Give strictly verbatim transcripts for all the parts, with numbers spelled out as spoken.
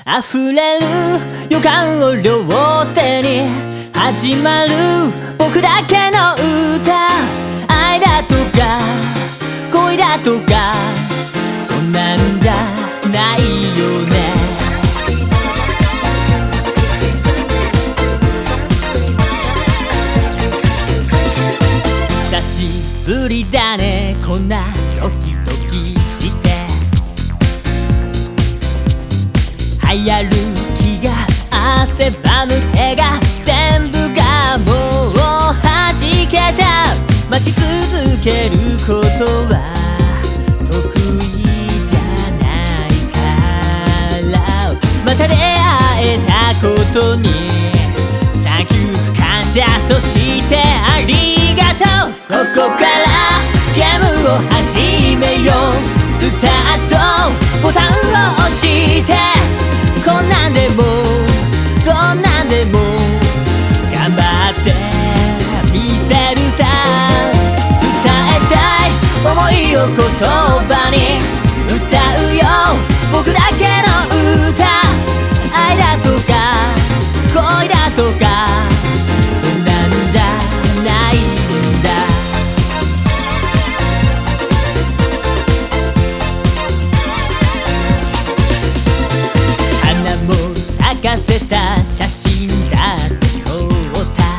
溢れる予感を両手に始まる僕だけの歌。愛だとか恋だとかそんなんじゃないよね。久しぶりだねこんなドキドキして流行る気が汗ばむ手が全部がもう弾けた。待ち続けることは得意じゃないからまた出会えたことにサンキュー感謝そしてありがとう。ここからゲームを始めよう。スタートボタンを押してこんなんでもどんなんでも頑張ってみせるさ。伝えたい想いを言葉に歌うよ僕だけの歌。愛だとか恋だとかそんなんじゃないんだ。花も咲かせた写真だって撮った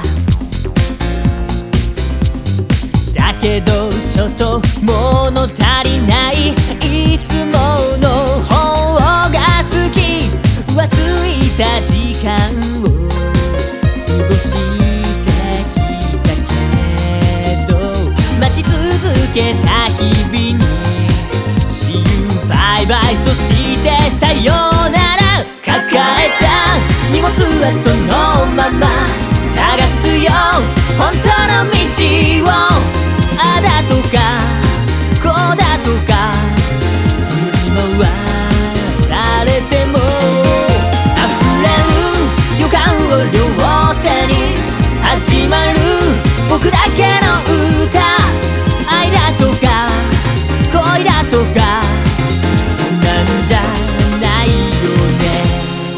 だけどちょっと物足りない。いつもの方が好き。浮ついた時間を過ごしてきたけど待ち続けた日々に See you bye bye そしてさよなら。抱えた荷物はそのまま探すよ本当の道を。あだとかこうだとか振り回されても溢れる予感を両手に始まる僕だけの歌。愛だとか恋だとかそんなんじゃないよね。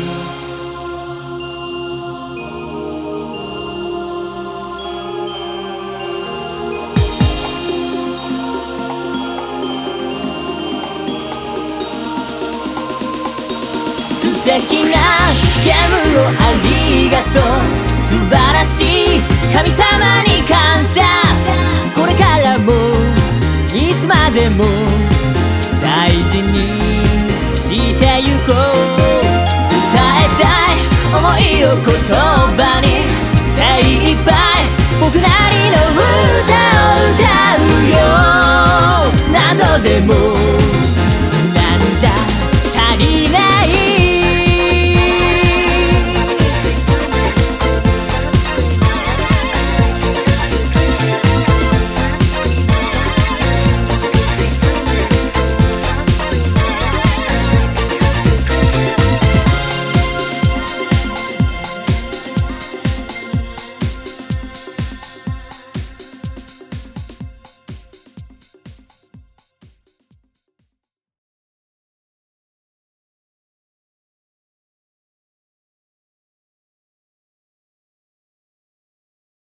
素敵なゲームをありがとう。素晴らしい神様に感謝。これからもいつまでも大事にしてゆこう。伝えたい想いを言葉に精一杯僕なり